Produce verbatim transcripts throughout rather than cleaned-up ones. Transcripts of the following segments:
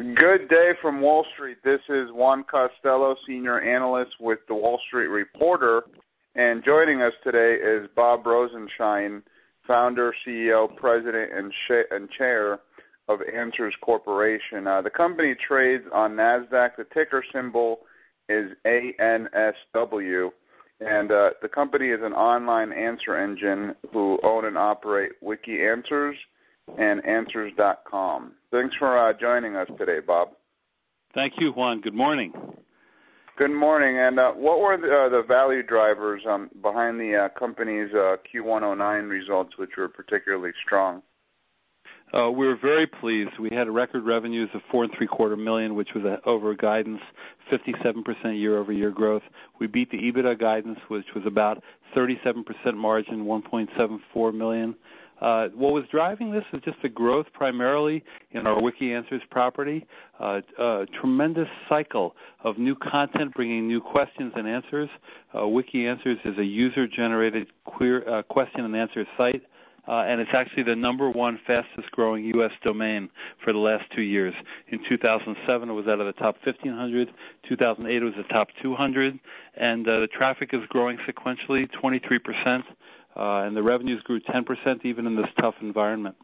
Good day from Wall Street. This is Juan Costello, Senior Analyst with the Wall Street Reporter, and joining us today is Bob Rosenschein, Founder, C E O, President, and, sh- and Chair of Answers Corporation. Uh, the company trades on NASDAQ. The ticker symbol is A N S W, and uh, the company is an online answer engine who own and operate WikiAnswers and Answers dot com. Thanks for uh, joining us today, Bob. Thank you, Juan. Good morning. Good morning. And uh, what were the, uh, the value drivers um, behind the uh, company's uh, Q one oh nine results, which were particularly strong? Uh, we were very pleased. We had record revenues of four and three quarter million, which was over guidance, fifty-seven percent year-over-year growth. We beat the EBITDA guidance, which was about thirty-seven percent margin, one point seven four million. Uh, what was driving this is just the growth primarily in our WikiAnswers property, uh, a tremendous cycle of new content bringing new questions and answers. Uh, WikiAnswers is a user-generated queer, uh, question and answer site, uh, and it's actually the number one fastest-growing U S domain for the last two years. In two thousand seven, it was out of the top fifteen hundred. two thousand eight, it was the top two hundred, and uh, the traffic is growing sequentially, twenty-three percent. Uh, and the revenues grew ten percent even in this tough environment.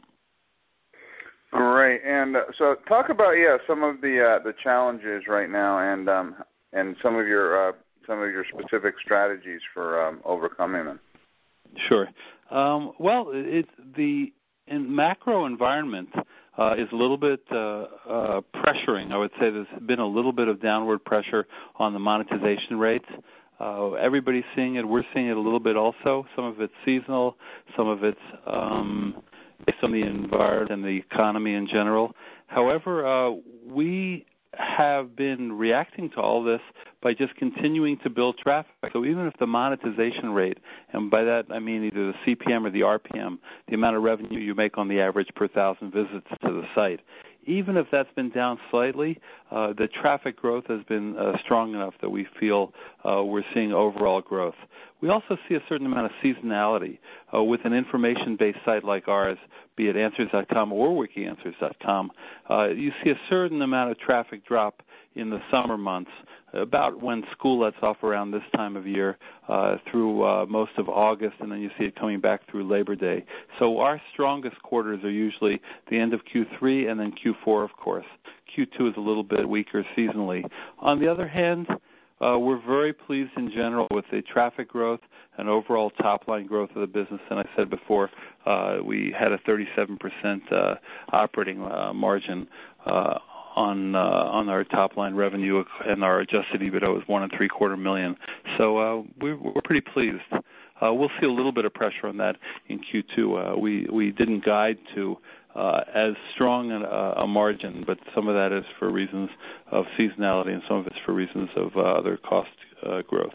Great. And uh, so talk about, yeah, some of the uh, the challenges right now and um, and some of your uh, some of your specific strategies for um, overcoming them. Sure. Um, well, it's the in macro environment uh, is a little bit uh, uh, pressuring. I would say there's been a little bit of downward pressure on the monetization rates. Uh, everybody's seeing it. We're seeing it a little bit also. Some of it's seasonal. Some of it's um, based on the environment and the economy in general. However, uh, we have been reacting to all this by just continuing to build traffic. So even if the monetization rate, and by that I mean either the C P M or the R P M, the amount of revenue you make on the average per thousand visits to the site, even if that's been down slightly, uh, the traffic growth has been uh, strong enough that we feel uh, we're seeing overall growth. We also see a certain amount of seasonality uh, with an information-based site like ours, be it Answers dot com or WikiAnswers dot com. Uh, you see a certain amount of traffic drop in the summer months, about when school lets off around this time of year uh, through uh, most of August, and then you see it coming back through Labor Day. So our strongest quarters are usually the end of Q three and then Q four, of course. Q two is a little bit weaker seasonally. On the other hand, uh, we're very pleased in general with the traffic growth and overall top-line growth of the business. And I said before, uh, we had a thirty-seven percent uh, operating uh, margin uh, on uh, on our top line revenue, and our adjusted EBITDA was one and three quarter million. So uh, we're, we're pretty pleased. Uh, we'll see a little bit of pressure on that in Q two. Uh, we we didn't guide to uh, as strong a, a margin, but some of that is for reasons of seasonality, and some of it's for reasons of uh, other cost uh, growth.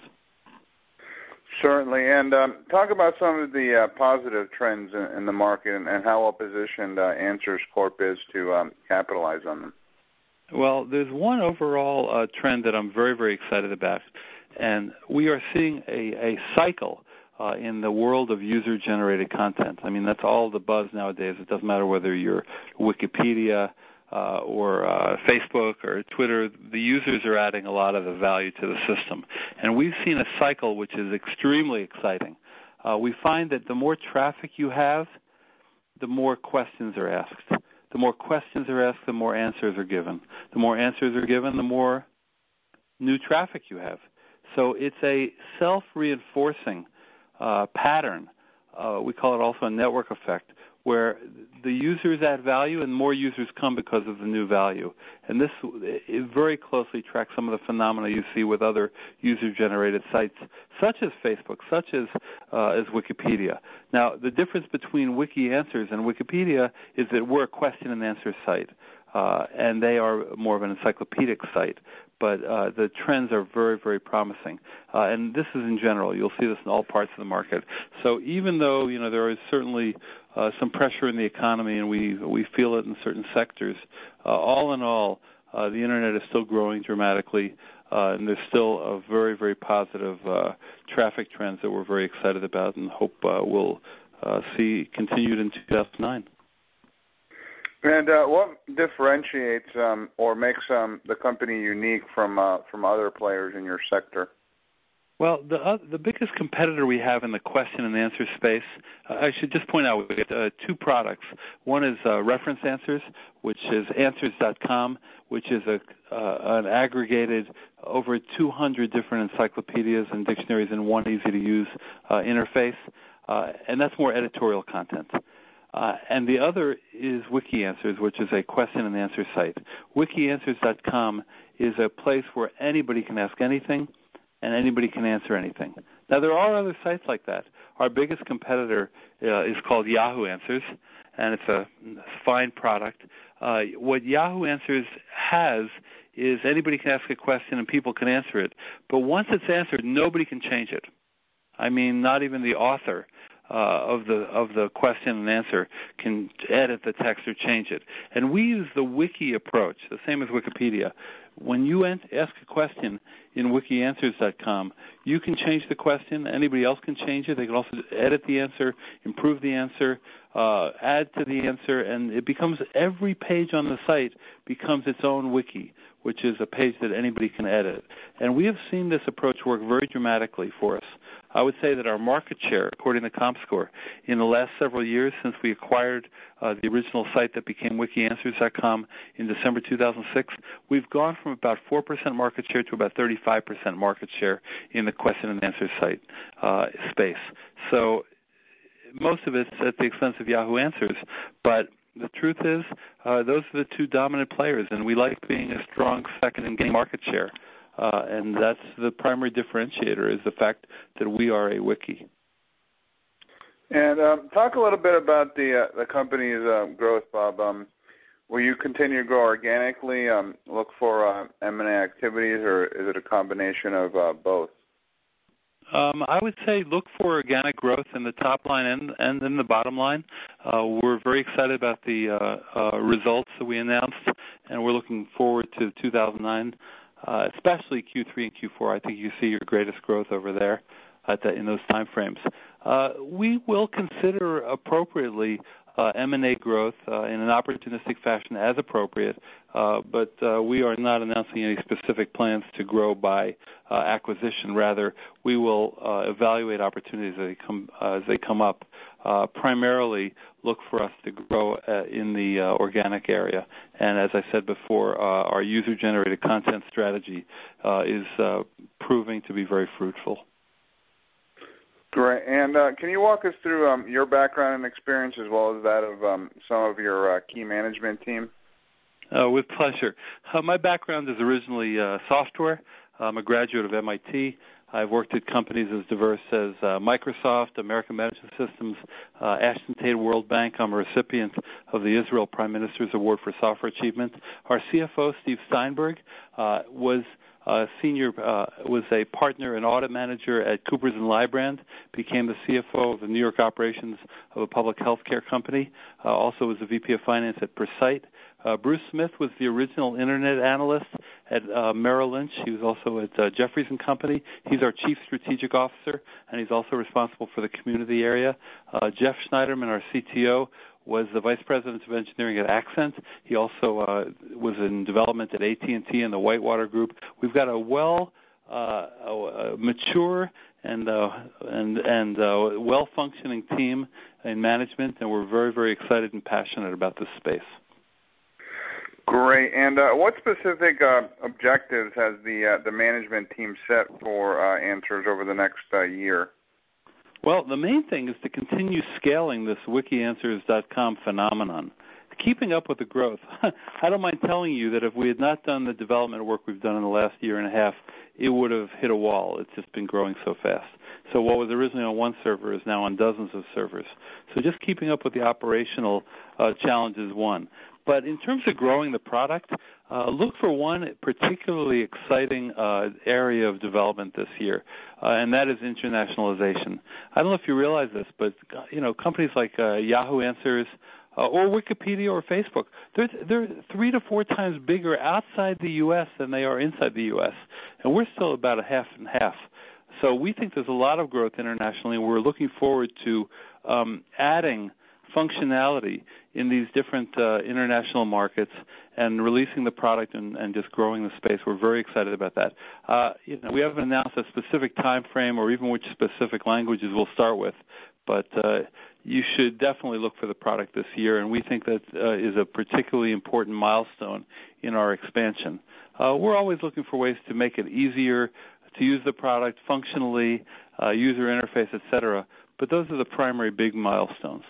Certainly, and um, talk about some of the uh, positive trends in, in the market and, and how well positioned uh, Answers Corp is to um, capitalize on them. Well, there's one overall uh, trend that I'm very, very excited about, and we are seeing a, a cycle uh, in the world of user-generated content. I mean, that's all the buzz nowadays. It doesn't matter whether you're Wikipedia uh, or uh, Facebook or Twitter. The users are adding a lot of the value to the system, and we've seen a cycle which is extremely exciting. Uh, we find that the more traffic you have, the more questions are asked. The more questions are asked, the more answers are given. The more answers are given, the more new traffic you have. So it's a self-reinforcing uh, pattern. Uh, we call it also a network effect, where the users add value and more users come because of the new value. And this it very closely tracks some of the phenomena you see with other user-generated sites, such as Facebook, such as uh, as Wikipedia. Now, the difference between WikiAnswers and Wikipedia is that we're a question and answer site, uh, and they are more of an encyclopedic site. But uh, the trends are very, very promising. Uh, and this is in general. You'll see this in all parts of the market. So even though, you know, there is certainly uh, some pressure in the economy, and we, we feel it in certain sectors, uh, all in all, uh, the Internet is still growing dramatically, uh, and there's still a very, very positive uh, traffic trends that we're very excited about and hope uh, we'll uh, see continued in two thousand nine. And uh, what differentiates um, or makes um, the company unique from uh, from other players in your sector? Well, the uh, the biggest competitor we have in the question and answer space, uh, I should just point out we have uh, two products. One is uh, Reference Answers, which is answers dot com, which is a uh, an aggregated over two hundred different encyclopedias and dictionaries in one easy-to-use uh, interface, uh, and that's more editorial content. Uh, and the other is Wiki Answers, which is a question and answer site. wiki answers dot com is a place where anybody can ask anything, and anybody can answer anything. Now, there are other sites like that. Our biggest competitor uh, is called Yahoo Answers, and it's a fine product. Uh, what Yahoo Answers has is anybody can ask a question and people can answer it. But once it's answered, nobody can change it. I mean, not even the author uh, of the of the question and answer can edit the text or change it. And we use the wiki approach, the same as Wikipedia. When you ask a question in wiki answers dot com, you can change the question. Anybody else can change it. They can also edit the answer, improve the answer, uh, add to the answer, and it becomes every page on the site becomes its own wiki, which is a page that anybody can edit. And we have seen this approach work very dramatically for us. I would say that our market share, according to ComScore, in the last several years since we acquired uh, the original site that became wiki answers dot com in December two thousand six, we've gone from about four percent market share to about thirty-five percent market share in the question and answer site uh, space. So most of it's at the expense of Yahoo Answers, but the truth is uh, those are the two dominant players, and we like being a strong second and gaining market share. Uh, and that's the primary differentiator, is the fact that we are a wiki. And um, talk a little bit about the uh, the company's uh, growth, Bob. Um, will you continue to grow organically, um, look for uh, M and A activities, or is it a combination of uh, both? Um, I would say look for organic growth in the top line and, and in the bottom line. Uh, we're very excited about the uh, uh, results that we announced, and we're looking forward to two thousand nine. Uh, especially Q three and Q four, I think you see your greatest growth over there at the, in those time frames. Uh, we will consider appropriately uh, M and A growth uh, in an opportunistic fashion as appropriate, uh, but uh, we are not announcing any specific plans to grow by uh, acquisition. Rather, we will uh, evaluate opportunities as they come, uh, as they come up. Uh, primarily look for us to grow uh, in the uh, organic area. And as I said before, uh, our user-generated content strategy uh, is uh, proving to be very fruitful. Great. And uh, can you walk us through um, your background and experience as well as that of um, some of your uh, key management team? Uh, with pleasure. Uh, my background is originally uh, software. I'm a graduate of M I T. I've worked at companies as diverse as uh, Microsoft, American Management Systems, uh, Ashton Tate World Bank. I'm a recipient of the Israel Prime Minister's Award for Software Achievement. Our C F O, Steve Steinberg, uh, was uh, senior, uh, was a partner and audit manager at Coopers and Lybrand, became the C F O of the New York operations of a public health care company, uh, also was the V P of Finance at Precite. Uh, Bruce Smith was the original Internet analyst at uh, Merrill Lynch. He was also at uh, Jeffries and Company. He's our Chief Strategic Officer, and he's also responsible for the community area. Uh, Jeff Schneiderman, our C T O, was the Vice President of Engineering at Accent. He also uh, was in development at A T and T and the Whitewater Group. We've got a well, uh, a mature and uh, and and uh, well-functioning team in management, and we're very, very excited and passionate about this space. Great. And uh, what specific uh, objectives has the uh, the management team set for uh, Answers over the next uh, year? Well, the main thing is to continue scaling this wiki answers dot com phenomenon, keeping up with the growth. I don't mind telling you that if we had not done the development work we've done in the last year and a half, it would have hit a wall. It's just been growing so fast. So what was originally on one server is now on dozens of servers. So just keeping up with the operational uh, challenge is one. But in terms of growing the product, uh, look for one particularly exciting uh, area of development this year, uh, and that is internationalization. I don't know if you realize this, but you know, companies like uh, Yahoo Answers uh, or Wikipedia or Facebook, they're, they're three to four times bigger outside the U S than they are inside the U S, and we're still about a half and half. So we think there's a lot of growth internationally, and we're looking forward to um, adding functionality in these different uh, international markets and releasing the product and, and just growing the space. We're very excited about that. Uh, you know, we haven't announced a specific time frame or even which specific languages we'll start with, but uh, you should definitely look for the product this year, and we think that uh, is a particularly important milestone in our expansion. Uh, we're always looking for ways to make it easier to use the product functionally, uh, user interface, et cetera, but those are the primary big milestones.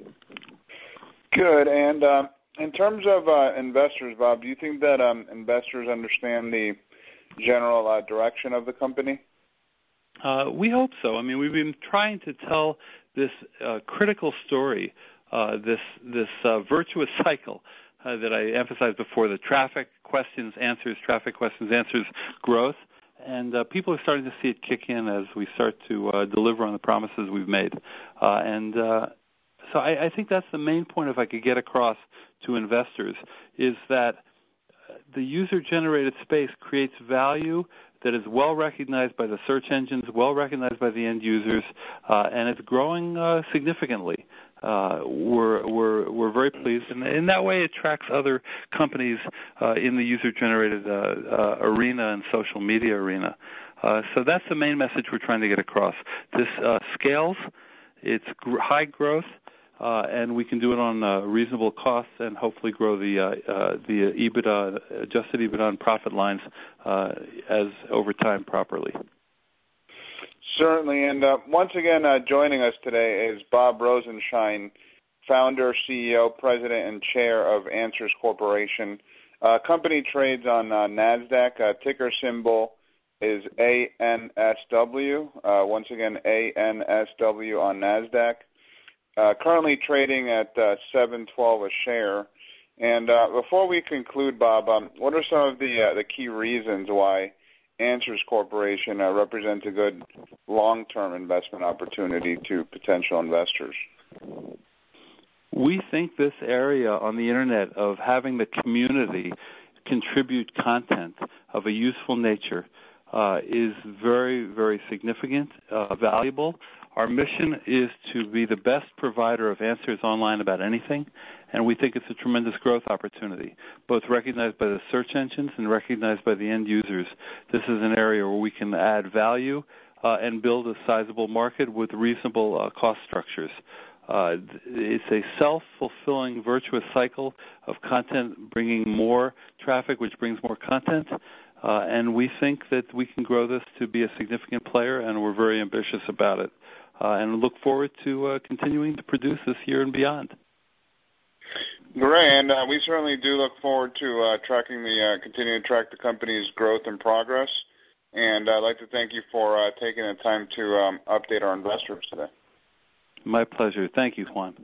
Good. And um, in terms of uh, investors, Bob, do you think that um, investors understand the general uh, direction of the company? Uh, we hope so. I mean, we've been trying to tell this uh, critical story, uh, this this uh, virtuous cycle uh, that I emphasized before, the traffic, questions, answers, traffic, questions, answers, growth. And uh, people are starting to see it kick in as we start to uh, deliver on the promises we've made. Uh, and uh, so I, I think that's the main point, if I could get across to investors, is that the user-generated space creates value that is well recognized by the search engines, well recognized by the end users, uh, and it's growing uh, significantly. Uh, we're we're we're very pleased, and in that way, it attracts other companies uh, in the user-generated uh, uh, arena and social media arena. Uh, so that's the main message we're trying to get across. This uh, scales, it's gr- high growth, uh, and we can do it on uh, reasonable costs, and hopefully grow the uh, uh, the EBITDA, adjusted EBITDA, and profit lines uh, as over time properly. Certainly, and uh, once again, uh, joining us today is Bob Rosenshine, founder, C E O, president, and chair of Answers Corporation. Uh, company trades on uh, NASDAQ. Uh, ticker symbol is A N S W. Uh, once again, A N S W on NASDAQ. Uh, currently trading at uh, seven twelve a share. And uh, before we conclude, Bob, um, what are some of the uh, the key reasons why Answers Corporation uh, represents a good long-term investment opportunity to potential investors? We think this area on the Internet of having the community contribute content of a useful nature uh, is very, very significant, uh, valuable. Our mission is to be the best provider of answers online about anything, and we think it's a tremendous growth opportunity, both recognized by the search engines and recognized by the end users. This is an area where we can add value uh, and build a sizable market with reasonable uh, cost structures. Uh, it's a self-fulfilling virtuous cycle of content bringing more traffic, which brings more content, uh, and we think that we can grow this to be a significant player, and we're very ambitious about it, uh, and look forward to uh, continuing to produce this year and beyond. Great, and uh, we certainly do look forward to uh, tracking the, uh, continuing to track the company's growth and progress. And I'd like to thank you for uh, taking the time to um, update our investors today. My pleasure. Thank you, Juan.